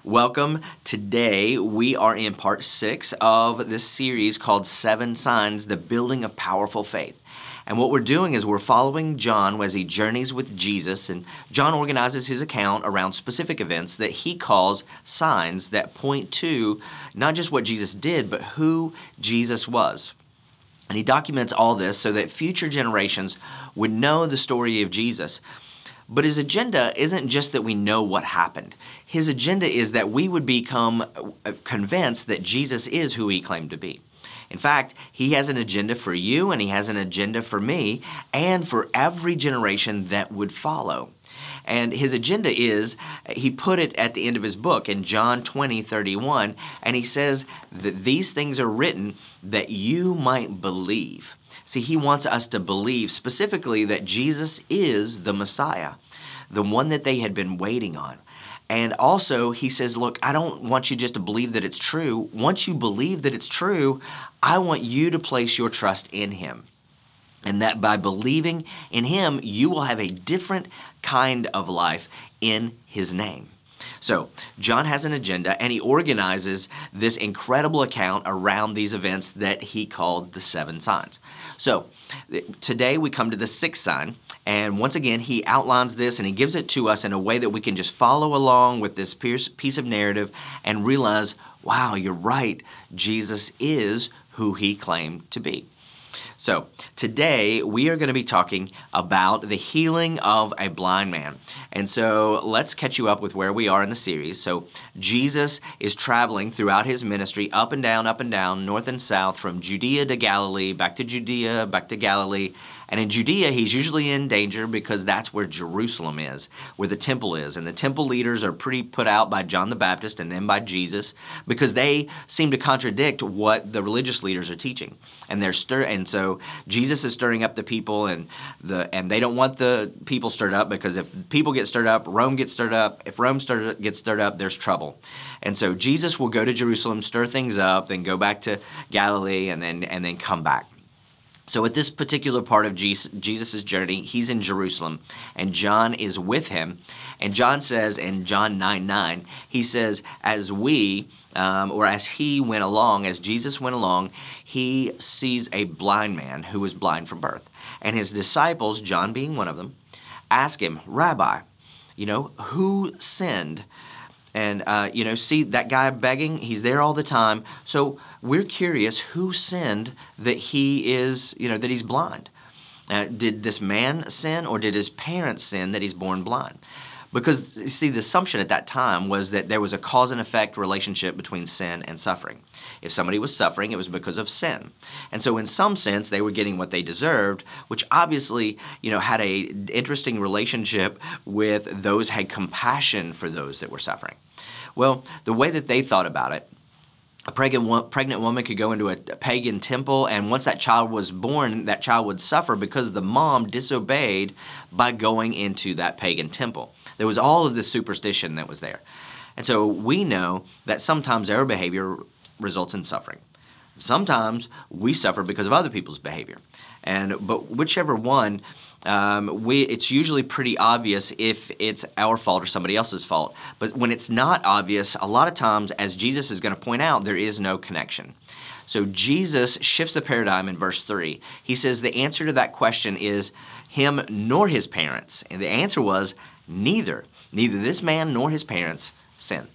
Welcome. Today we are in part 6 of this series called 7 Signs, the Building of Powerful Faith. And what we're doing is we're following John as he journeys with Jesus, and John organizes his account around specific events that he calls signs that point to not just what Jesus did, but who Jesus was. And he documents all this so that future generations would know the story of Jesus. But his agenda isn't just that we know what happened. His agenda is that we would become convinced that Jesus is who he claimed to be. In fact, he has an agenda for you, and he has an agenda for me, and for every generation that would follow. And his agenda is, he put it at the end of his book in John 20:31, and he says that these things are written that you might believe. See, he wants us to believe specifically that Jesus is the Messiah, the one that they had been waiting on. And also, he says, look, I don't want you just to believe that it's true. Once you believe that it's true, I want you to place your trust in him. And that by believing in him, you will have a different kind of life in his name. So, John has an agenda, and he organizes this incredible account around these events that he called the 7 signs. So, today we come to the 6th sign, and once again, he outlines this and he gives it to us in a way that we can just follow along with this piece of narrative and realize, wow, you're right, Jesus is who he claimed to be. So, today we are going to be talking about the healing of a blind man. And so, let's catch you up with where we are in the series. So, Jesus is traveling throughout his ministry up and down, north and south, from Judea to Galilee, back to Judea, back to Galilee. And in Judea, he's usually in danger because that's where Jerusalem is, where the temple is. And the temple leaders are pretty put out by John the Baptist and then by Jesus because they seem to contradict what the religious leaders are teaching. And so Jesus is stirring up the people, and they don't want the people stirred up, because if people get stirred up, Rome gets stirred up. If Rome gets stirred up, there's trouble. And so Jesus will go to Jerusalem, stir things up, then go back to Galilee, and then come back. So at this particular part of Jesus' journey, he's in Jerusalem, and John is with him. And John says in John 9:9, he says, as he went along, as Jesus went along, he sees a blind man who was blind from birth. And his disciples, John being one of them, ask him, Rabbi, who sinned? And, see that guy begging, he's there all the time. So we're curious, who sinned that he is, that he's blind? Did this man sin, or did his parents sin that he's born blind? Because, you see, the assumption at that time was that there was a cause and effect relationship between sin and suffering. If somebody was suffering, it was because of sin. And so in some sense, they were getting what they deserved, which obviously, had an interesting relationship with those who had compassion for those that were suffering. Well, the way that they thought about it, a pregnant woman could go into a pagan temple, and once that child was born, that child would suffer because the mom disobeyed by going into that pagan temple. There was all of this superstition that was there. And so we know that sometimes our behavior results in suffering. Sometimes we suffer because of other people's behavior. But whichever one, it's usually pretty obvious if it's our fault or somebody else's fault. But when it's not obvious, a lot of times, as Jesus is going to point out, there is no connection. So Jesus shifts the paradigm in verse 3. He says the answer to that question is him nor his parents. And the answer was neither this man nor his parents sinned.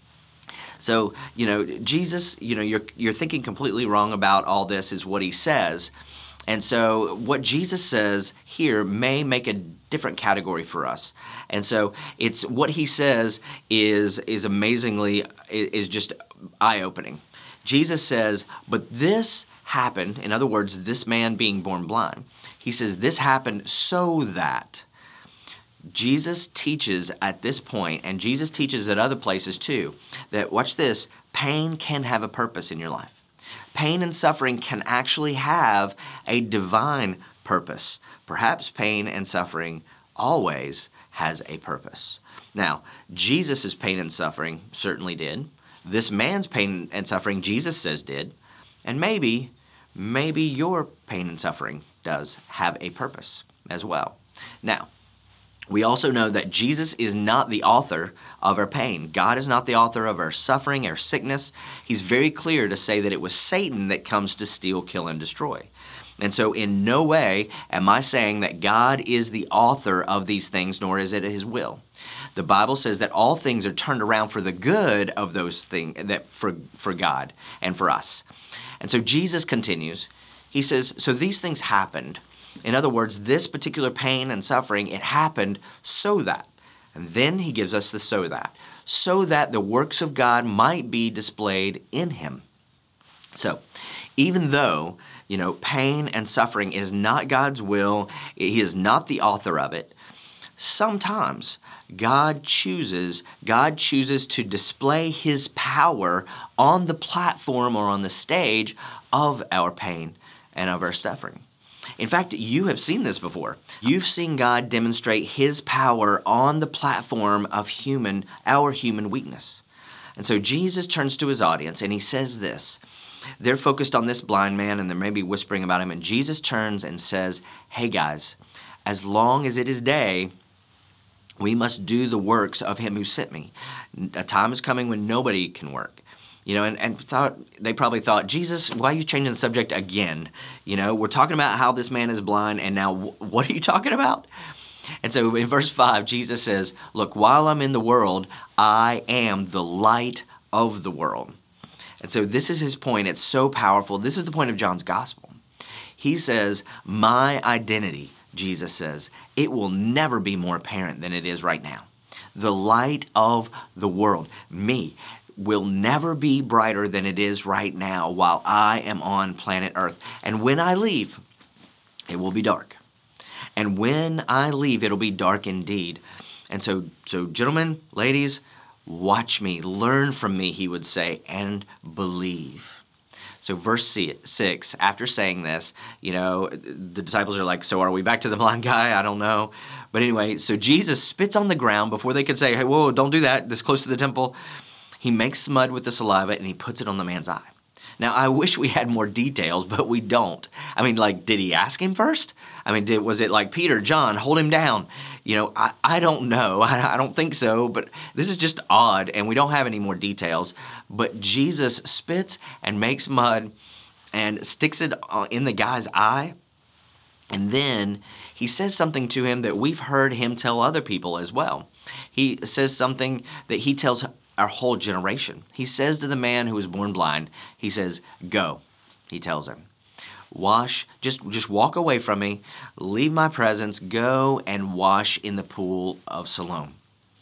So, Jesus, you're thinking completely wrong about all this, is what he says. And so what Jesus says here may make a different category for us. And so it's what he says is amazingly, is just eye-opening. Jesus says, but this happened, in other words, this man being born blind, he says this happened so that. Jesus teaches at this point, and Jesus teaches at other places too, that, watch this, pain can have a purpose in your life. Pain and suffering can actually have a divine purpose. Perhaps pain and suffering always has a purpose. Now, Jesus' pain and suffering certainly did. This man's pain and suffering, Jesus says, did. And maybe your pain and suffering does have a purpose as well. Now, We also know that Jesus is not the author of our pain. God is not the author of our suffering, our sickness. He's very clear to say that it was Satan that comes to steal, kill, and destroy. And so in no way am I saying that God is the author of these things, nor is it his will. The Bible says that all things are turned around for the good of those things, that for God and for us. And so Jesus continues. He says, so these things happened. In other words, this particular pain and suffering, it happened so that. And then he gives us the so that the works of God might be displayed in him. So, even though, pain and suffering is not God's will, he is not the author of it, sometimes God chooses to display his power on the platform or on the stage of our pain and of our suffering. In fact, you have seen this before. You've seen God demonstrate his power on the platform of our human weakness. And so Jesus turns to his audience and he says this. They're focused on this blind man and they're maybe whispering about him. And Jesus turns and says, hey guys, as long as it is day, we must do the works of him who sent me. A time is coming when nobody can work. They probably thought, Jesus, why are you changing the subject again? We're talking about how this man is blind, and now what are you talking about? And so in verse 5, Jesus says, look, while I'm in the world, I am the light of the world. And so this is his point. It's so powerful. This is the point of John's gospel. He says, my identity, Jesus says, it will never be more apparent than it is right now. The light of the world, me, will never be brighter than it is right now while I am on planet Earth. And when I leave, it will be dark. And when I leave, it'll be dark indeed. And so gentlemen, ladies, watch me, learn from me, he would say, and believe. So verse 6, after saying this, the disciples are like, so are we back to the blind guy? I don't know. But anyway, so Jesus spits on the ground before they could say, hey, whoa, don't do that, this close to the temple. He makes mud with the saliva and he puts it on the man's eye. Now, I wish we had more details, but we don't. Did he ask him first? Was it like, Peter, John, hold him down? I don't know. I don't think so, but this is just odd, and we don't have any more details. But Jesus spits and makes mud and sticks it in the guy's eye, and then he says something to him that we've heard him tell other people as well. He says something that he tells our whole generation. He says to the man who was born blind, he says, go, he tells him. Wash, just walk away from me, leave my presence, go and wash in the pool of Siloam.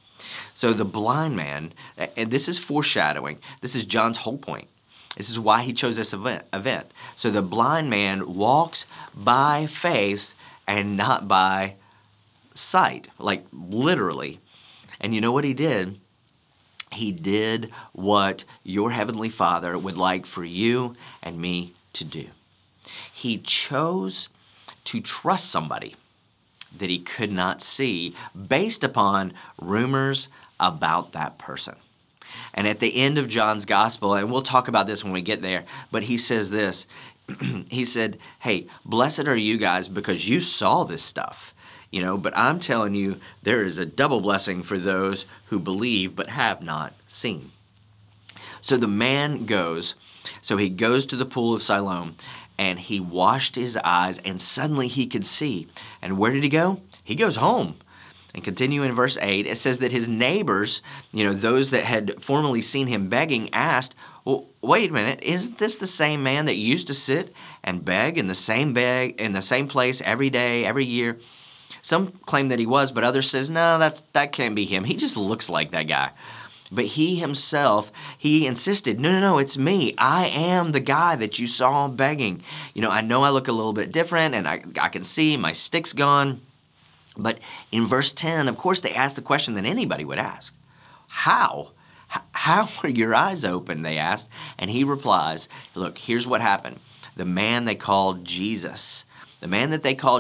So the blind man, and this is foreshadowing, this is John's whole point. This is why he chose this event. So the blind man walks by faith and not by sight, like literally. And you know what he did? He did what your Heavenly Father would like for you and me to do. He chose to trust somebody that he could not see based upon rumors about that person. And at the end of John's gospel, and we'll talk about this when we get there, but he says this, he said, hey, blessed are you guys because you saw this stuff. But I'm telling you, there is a double blessing for those who believe but have not seen. So the man goes, he goes to the pool of Siloam, and he washed his eyes, and suddenly he could see. And where did he go? He goes home. And continue in verse 8, it says that his neighbors, those that had formerly seen him begging, asked, well, wait a minute, isn't this the same man that used to sit and beg in the same place every day, every year? Some claim that he was, but others says, no, that can't be him. He just looks like that guy. But he himself, he insisted, no, it's me. I am the guy that you saw begging. I know I look a little bit different, and I can see my stick's gone. But in verse 10, of course, they asked the question that anybody would ask. How? How were your eyes open, they asked. And he replies, look, here's what happened. The man they called Jesus, and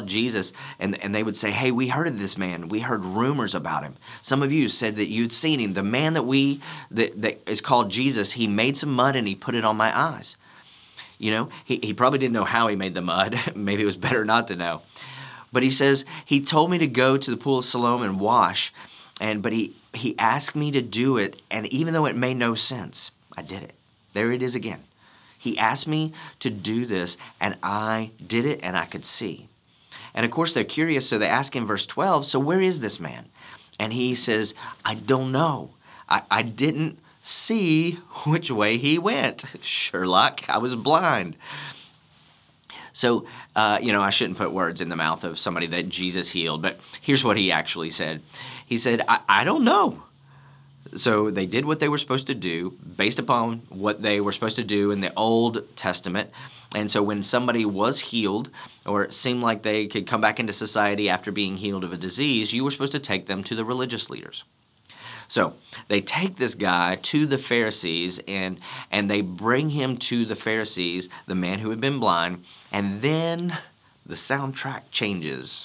they would say, hey, we heard of this man. We heard rumors about him. Some of you said that you'd seen him. The man that is called Jesus, he made some mud and he put it on my eyes. He probably didn't know how he made the mud. Maybe it was better not to know. But he says, he told me to go to the pool of Siloam and wash, but he asked me to do it, and even though it made no sense, I did it. There it is again. He asked me to do this, and I did it, and I could see. And of course, they're curious, so they ask him, verse 12, so where is this man? And he says, I don't know. I didn't see which way he went. Sherlock, I was blind. So, I shouldn't put words in the mouth of somebody that Jesus healed, but here's what he actually said. He said, I don't know. So they did what they were supposed to do based upon what they were supposed to do in the Old Testament. And so when somebody was healed, or it seemed like they could come back into society after being healed of a disease, you were supposed to take them to the religious leaders. So they take this guy to the Pharisees, and they bring him to the Pharisees, the man who had been blind, and then the soundtrack changes.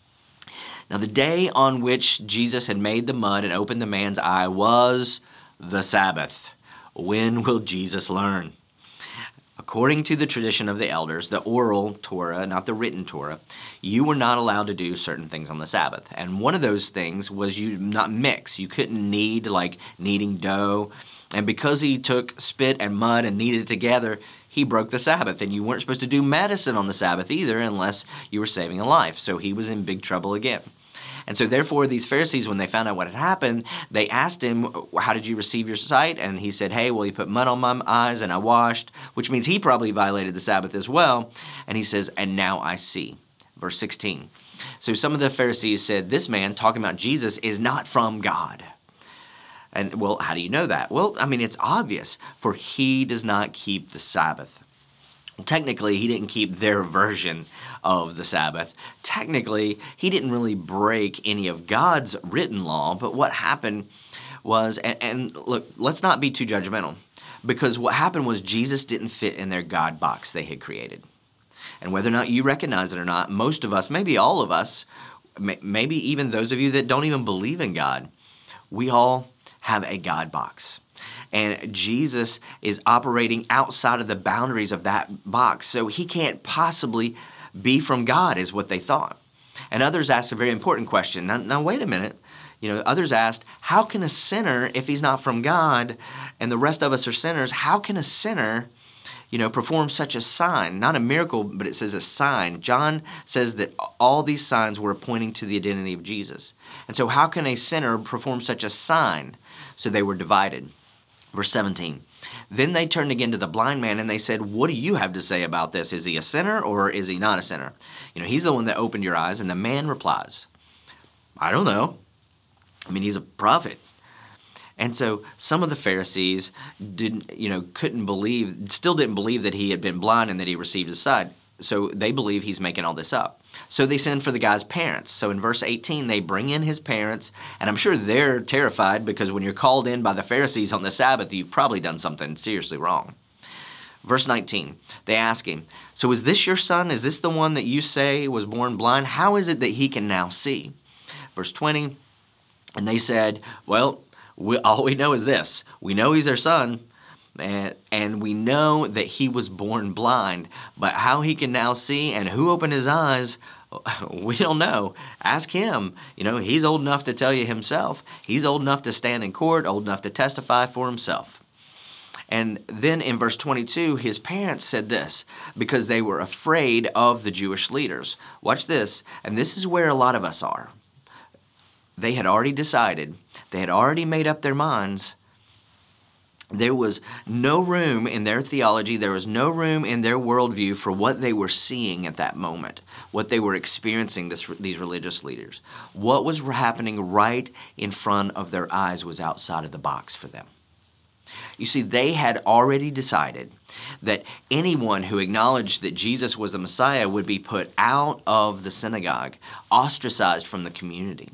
Now, the day on which Jesus had made the mud and opened the man's eye was the Sabbath. When will Jesus learn? According to the tradition of the elders, the oral Torah, not the written Torah, you were not allowed to do certain things on the Sabbath. And one of those things was you not mix. You couldn't knead like kneading dough. And because he took spit and mud and kneaded it together, he broke the Sabbath. And you weren't supposed to do medicine on the Sabbath either unless you were saving a life. So he was in big trouble again. And so therefore, these Pharisees, when they found out what had happened, they asked him, how did you receive your sight? And he said, hey, well, he put mud on my eyes and I washed, which means he probably violated the Sabbath as well. And he says, and now I see. Verse 16. So some of the Pharisees said, this man, talking about Jesus, is not from God. And, well, how do you know that? Well, it's obvious, for he does not keep the Sabbath. Technically, he didn't keep their version of the Sabbath. Technically, he didn't really break any of God's written law, but what happened was, and look, let's not be too judgmental, because what happened was Jesus didn't fit in their God box they had created. And whether or not you recognize it or not, most of us, maybe all of us, maybe even those of you that don't even believe in God, we all have a God box. And Jesus is operating outside of the boundaries of that box. So he can't possibly be from God, is what they thought. And others asked a very important question. Now wait a minute. Others asked, how can a sinner, if he's not from God, and the rest of us are sinners, how can a sinner, perform such a sign? Not a miracle, but it says a sign. John says that all these signs were pointing to the identity of Jesus. And so how can a sinner perform such a sign? So they were divided. Verse 17, then they turned again to the blind man and they said, what do you have to say about this? Is he a sinner or is he not a sinner? He's the one that opened your eyes. And the man replies, I don't know. He's a prophet. And so some of the Pharisees still didn't believe that he had been blind and that he received his sight. So they believe he's making all this up. So they send for the guy's parents. So in verse 18, they bring in his parents, and I'm sure they're terrified because when you're called in by the Pharisees on the Sabbath, you've probably done something seriously wrong. Verse 19, they ask him, so is this your son? Is this the one that you say was born blind? How is it that he can now see? Verse 20, and they said, well, all we know is this. We know he's our son. And we know that he was born blind, but how he can now see and who opened his eyes, we don't know. Ask him. He's old enough to tell you himself. He's old enough to stand in court, old enough to testify for himself. And then in verse 22, his parents said this because they were afraid of the Jewish leaders. Watch this, and this is where a lot of us are. They had already decided, they had already made up their minds. There was no room in their theology, there was no room in their worldview for what they were seeing at that moment, what they were experiencing, these religious leaders. What was happening right in front of their eyes was outside of the box for them. You see, they had already decided that anyone who acknowledged that Jesus was the Messiah would be put out of the synagogue, ostracized from the community.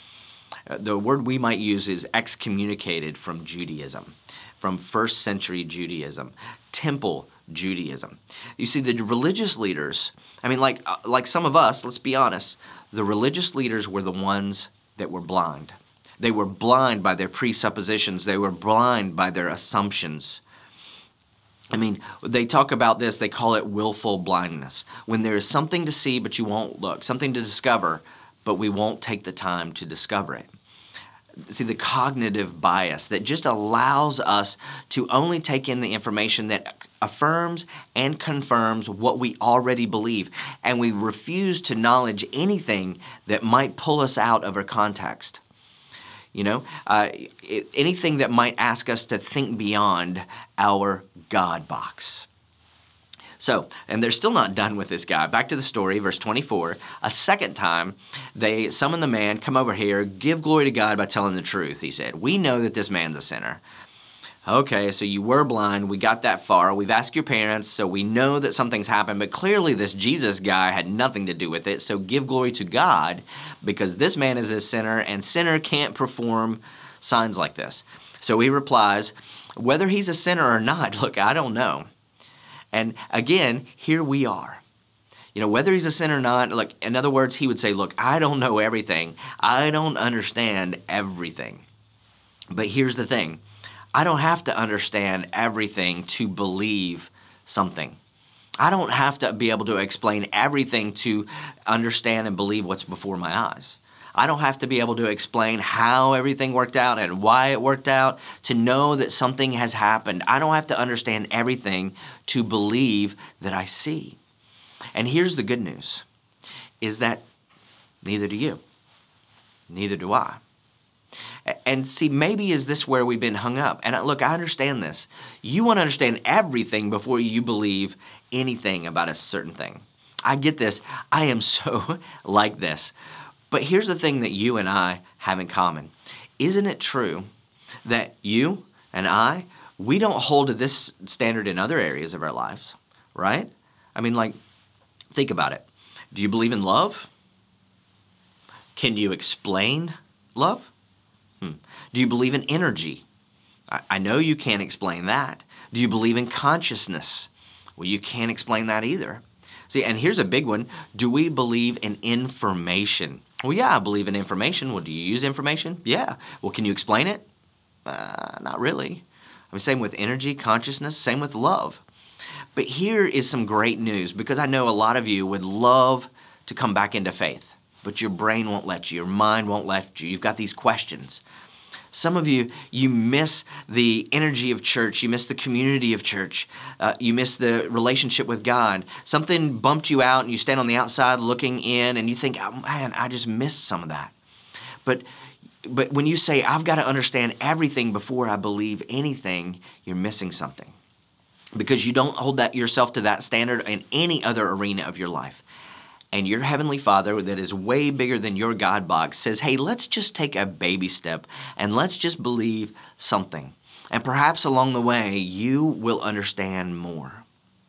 The word we might use is excommunicated from Judaism. From first century Judaism, temple Judaism. You see, the religious leaders, like some of us, let's be honest, the religious leaders were the ones that were blind. They were blind by their presuppositions. They were blind by their assumptions. I mean, they talk about this, they call it willful blindness. When there is something to see, but you won't look, something to discover, but we won't take the time to discover it. See, the cognitive bias that just allows us to only take in the information that affirms and confirms what we already believe, and we refuse to acknowledge anything that might pull us out of our context. Anything that might ask us to think beyond our God box. So, and they're still not done with this guy. Back to the story, verse 24. A second time, they summon the man, come over here, give glory to God by telling the truth, he said. We know that this man's a sinner. Okay, so you were blind. We got that far. We've asked your parents, so we know that something's happened. But clearly this Jesus guy had nothing to do with it. So give glory to God, because this man is a sinner, and sinner can't perform signs like this. So he replies, whether he's a sinner or not, look, I don't know. And again, here we are. Whether he's a sinner or not, look, in other words, he would say, look, I don't know everything. I don't understand everything. But here's the thing. I don't have to understand everything to believe something. I don't have to be able to explain everything to understand and believe what's before my eyes. I don't have to be able to explain how everything worked out and why it worked out to know that something has happened. I don't have to understand everything to believe that I see. And here's the good news, is that neither do you. Neither do I. And see, maybe is this where we've been hung up? And look, I understand this. You want to understand everything before you believe anything about a certain thing. I get this. I am so like this. But here's the thing that you and I have in common. Isn't it true that you and I, we don't hold to this standard in other areas of our lives, right? I mean, like, think about it. Do you believe in love? Can you explain love? Do you believe in energy? I know you can't explain that. Do you believe in consciousness? Well, you can't explain that either. See, and here's a big one. Do we believe in information? Well, yeah, I believe in information. Well, do you use information? Yeah. Well, can you explain it? Not really. I mean, same with energy, consciousness, same with love. But here is some great news, because I know a lot of you would love to come back into faith, but your brain won't let you, your mind won't let you. You've got these questions. Some of you, you miss the energy of church. You miss the community of church. You miss the relationship with God. Something bumped you out and you stand on the outside looking in and you think, oh, man, I just missed some of that. But when you say, I've got to understand everything before I believe anything, you're missing something. Because you don't hold that yourself to that standard in any other arena of your life. And your Heavenly Father that is way bigger than your God box says, hey, let's just take a baby step and let's just believe something. And perhaps along the way, you will understand more.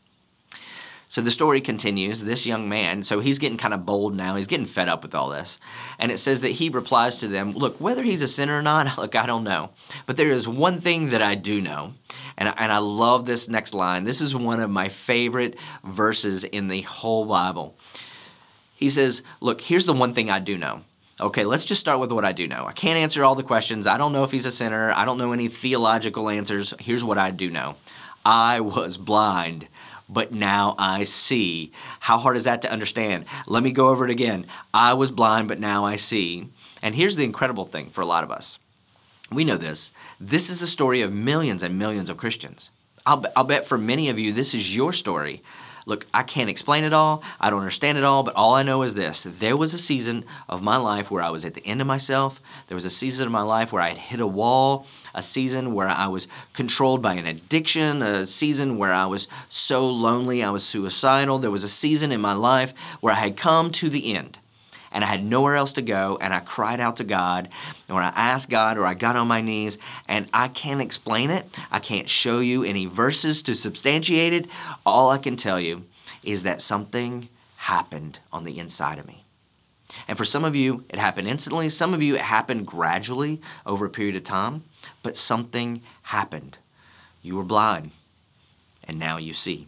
So the story continues. This young man, so he's getting kind of bold now. He's getting fed up with all this. And it says that he replies to them, look, whether he's a sinner or not, look, I don't know. But there is one thing that I do know. And I love this next line. This is one of my favorite verses in the whole Bible. He says, look, here's the one thing I do know. Okay, let's just start with what I do know. I can't answer all the questions. I don't know if he's a sinner. I don't know any theological answers. Here's what I do know. I was blind, but now I see. How hard is that to understand? Let me go over it again. I was blind, but now I see. And here's the incredible thing for a lot of us. We know this. This is the story of millions and millions of Christians. I'll bet for many of you, this is your story. Look, I can't explain it all. I don't understand it all, but all I know is this. There was a season of my life where I was at the end of myself. There was a season of my life where I had hit a wall, a season where I was controlled by an addiction, a season where I was so lonely I was suicidal. There was a season in my life where I had come to the end. And I had nowhere else to go, and I cried out to God, or I asked God, or I got on my knees, and I can't explain it. I can't show you any verses to substantiate it. All I can tell you is that something happened on the inside of me. And for some of you, it happened instantly. Some of you, it happened gradually over a period of time, but something happened. You were blind, and now you see.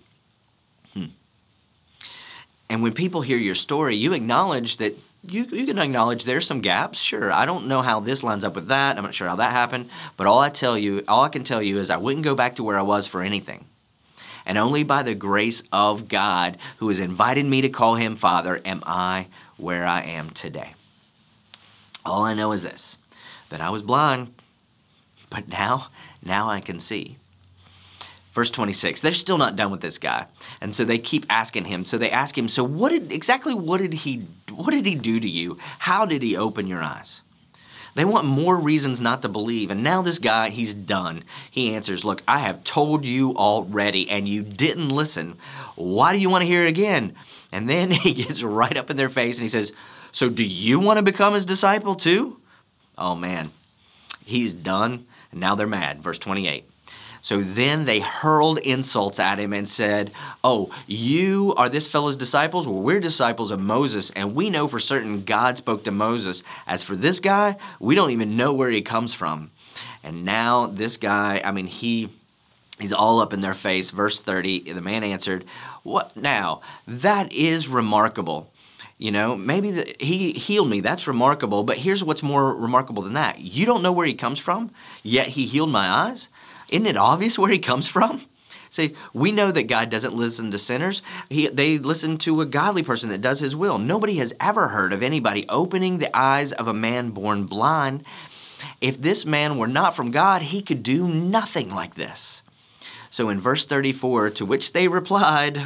And when people hear your story, you acknowledge that you can acknowledge there's some gaps. Sure, I don't know how this lines up with that. I'm not sure how that happened. But all I can tell you is I wouldn't go back to where I was for anything. and only by the grace of God, who has invited me to call him Father, am I where I am today. All I know is this, that I was blind, but now I can see. Verse 26, they're still not done with this guy. And so they keep asking him. So they ask him, so what did he do to you? How did he open your eyes? They want more reasons not to believe. And now this guy, he's done. He answers, look, I have told you already and you didn't listen. Why do you want to hear it again? And then he gets right up in their face and he says, so do you want to become his disciple too? Oh man, he's done. And now they're mad. Verse 28. So then they hurled insults at him and said, oh, you are this fellow's disciples? Well, we're disciples of Moses, and we know for certain God spoke to Moses. As for this guy, we don't even know where he comes from. And now this guy, he's all up in their face. Verse 30, the man answered, what now? That is remarkable. Maybe he healed me. That's remarkable. But here's what's more remarkable than that. You don't know where he comes from, yet he healed my eyes? Isn't it obvious where he comes from? See, we know that God doesn't listen to sinners. They listen to a godly person that does his will. Nobody has ever heard of anybody opening the eyes of a man born blind. If this man were not from God, he could do nothing like this. So in verse 34, to which they replied,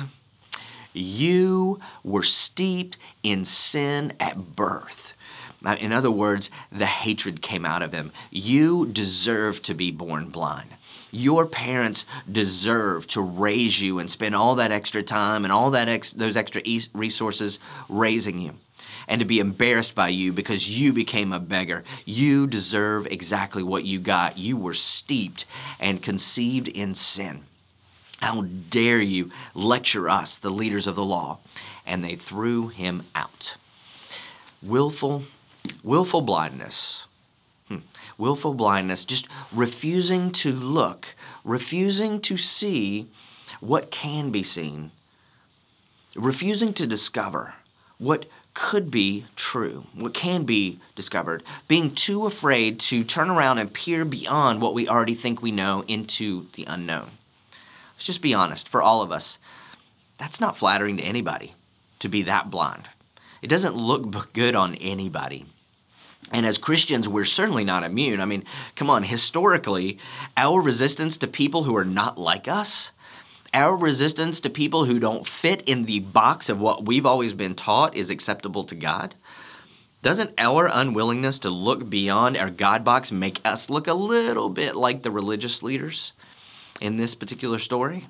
you were steeped in sin at birth. In other words, the hatred came out of him. You deserve to be born blind. Your parents deserve to raise you and spend all that extra time and all that those extra resources raising you, and to be embarrassed by you because you became a beggar. You deserve exactly what you got. You were steeped and conceived in sin. How dare you lecture us, the leaders of the law? And they threw him out. Willful blindness. Willful blindness, just refusing to look, refusing to see what can be seen, refusing to discover what could be true, what can be discovered, being too afraid to turn around and peer beyond what we already think we know into the unknown. Let's just be honest, for all of us, that's not flattering to anybody to be that blind. It doesn't look good on anybody. And as Christians, we're certainly not immune. Come on, historically, our resistance to people who are not like us, our resistance to people who don't fit in the box of what we've always been taught is acceptable to God, doesn't our unwillingness to look beyond our God box make us look a little bit like the religious leaders in this particular story?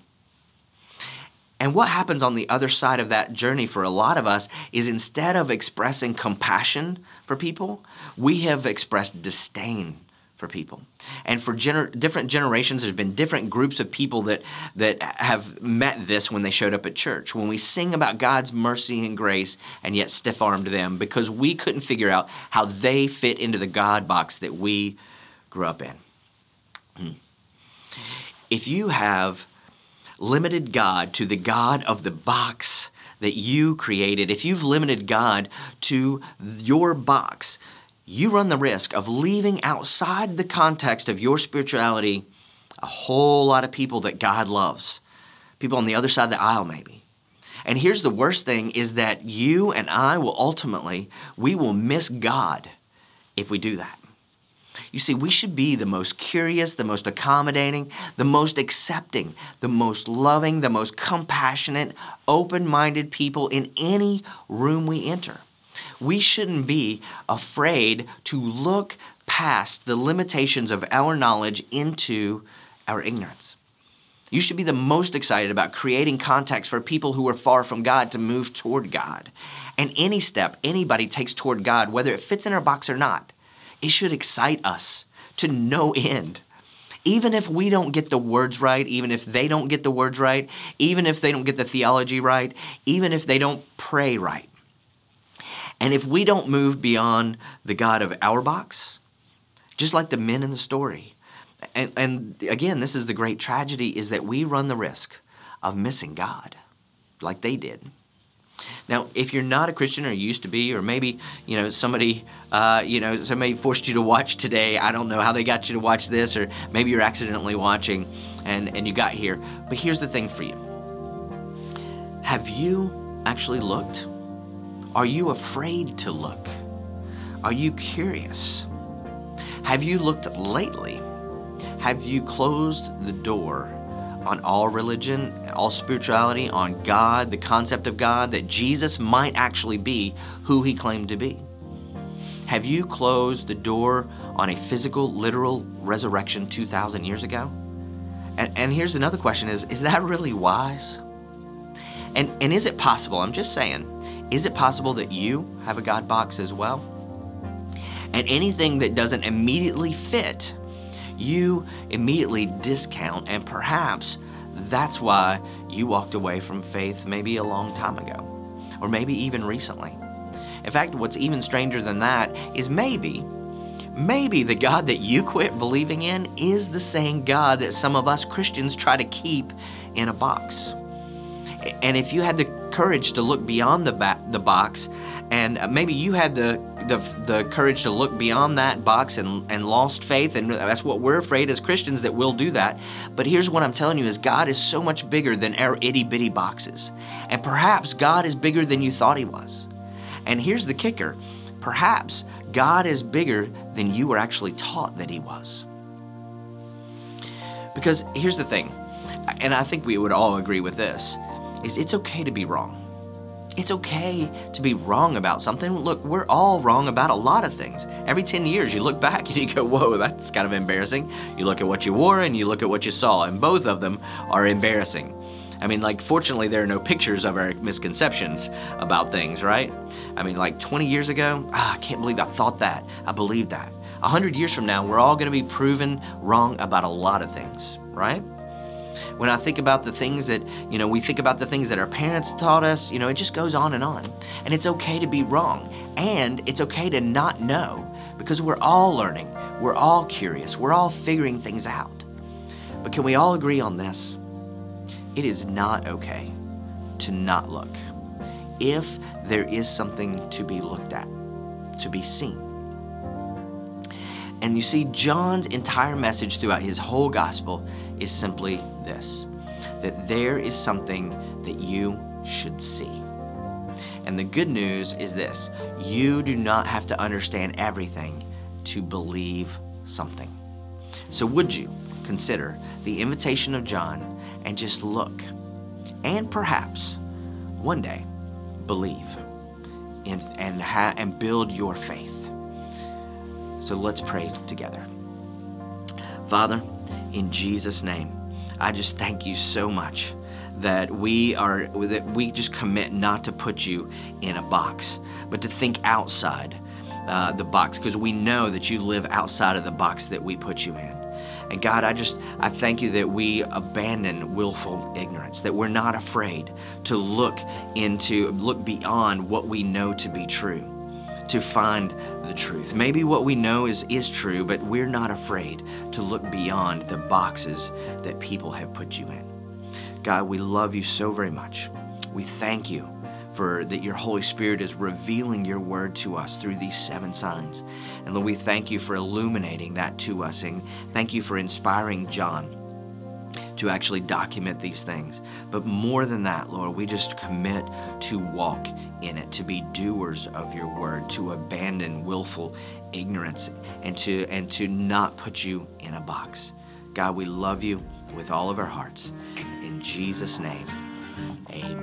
And what happens on the other side of that journey for a lot of us is instead of expressing compassion for people, we have expressed disdain for people. And for different generations, there's been different groups of people that have met this when they showed up at church. When we sing about God's mercy and grace and yet stiff-armed them because we couldn't figure out how they fit into the God box that we grew up in. If you have limited God to the God of the box that you created, if you've limited God to your box, you run the risk of leaving outside the context of your spirituality a whole lot of people that God loves. People on the other side of the aisle, maybe. And here's the worst thing is that you and I we will miss God if we do that. You see, we should be the most curious, the most accommodating, the most accepting, the most loving, the most compassionate, open-minded people in any room we enter. We shouldn't be afraid to look past the limitations of our knowledge into our ignorance. You should be the most excited about creating context for people who are far from God to move toward God. And any step anybody takes toward God, whether it fits in our box or not, it should excite us to no end. Even if we don't get the words right, even if they don't get the words right, even if they don't get the theology right, even if they don't pray right. And if we don't move beyond the God of our box, just like the men in the story, and again, this is the great tragedy, is that we run the risk of missing God like they did. Now, if you're not a Christian or used to be, or maybe, somebody forced you to watch today, I don't know how they got you to watch this, or maybe you're accidentally watching and you got here. But here's the thing for you. Have you actually looked? Are you afraid to look? Are you curious? Have you looked lately? Have you closed the door on all religion, all spirituality, on God, the concept of God, that Jesus might actually be who he claimed to be? Have you closed the door on a physical, literal resurrection 2,000 years ago? And here's another question, is that really wise? And is it possible, I'm just saying, is it possible that you have a God box as well? And anything that doesn't immediately fit, you immediately discount, and perhaps that's why you walked away from faith maybe a long time ago, or maybe even recently. In fact, what's even stranger than that is maybe the God that you quit believing in is the same God that some of us Christians try to keep in a box. And if you had the courage to look beyond the box, and maybe you had the courage to look beyond that box and lost faith, and that's what we're afraid as Christians, that we'll do that. But here's what I'm telling you is God is so much bigger than our itty-bitty boxes. And perhaps God is bigger than you thought he was. And here's the kicker. Perhaps God is bigger than you were actually taught that he was. Because here's the thing, and I think we would all agree with this, is it's okay to be wrong. It's okay to be wrong about something. Look, we're all wrong about a lot of things. Every 10 years you look back and you go, whoa, that's kind of embarrassing. You look at what you wore and you look at what you saw, and both of them are embarrassing. I mean, fortunately, there are no pictures of our misconceptions about things, right? I mean, 20 years ago, I can't believe I thought that. I believed that. 100 years from now, we're all going to be proven wrong about a lot of things, right? When I think about the things that, we think about the things that our parents taught us, it just goes on. And it's okay to be wrong. And it's okay to not know, because we're all learning. We're all curious. We're all figuring things out. But can we all agree on this? It is not okay to not look if there is something to be looked at, to be seen. And you see, John's entire message throughout his whole gospel is simply this, that there is something that you should see. And the good news is this, you do not have to understand everything to believe something. So would you consider the invitation of John and just look, and perhaps one day believe and build your faith. So let's pray together. Father, in Jesus' name, I just thank you so much that we just commit not to put you in a box, but to think outside the box, because we know that you live outside of the box that we put you in. And God, I thank you that we abandon willful ignorance, that we're not afraid to look beyond what we know to be true, to find the truth. Maybe what we know is true, but we're not afraid to look beyond the boxes that people have put you in. God, we love you so very much. We thank you for that your Holy Spirit is revealing your word to us through these 7 signs. And Lord, we thank you for illuminating that to us, and thank you for inspiring John to actually document these things. But more than that, Lord, we just commit to walk in it, to be doers of your word, to abandon willful ignorance, and to not put you in a box. God, we love you with all of our hearts. In Jesus' name, amen.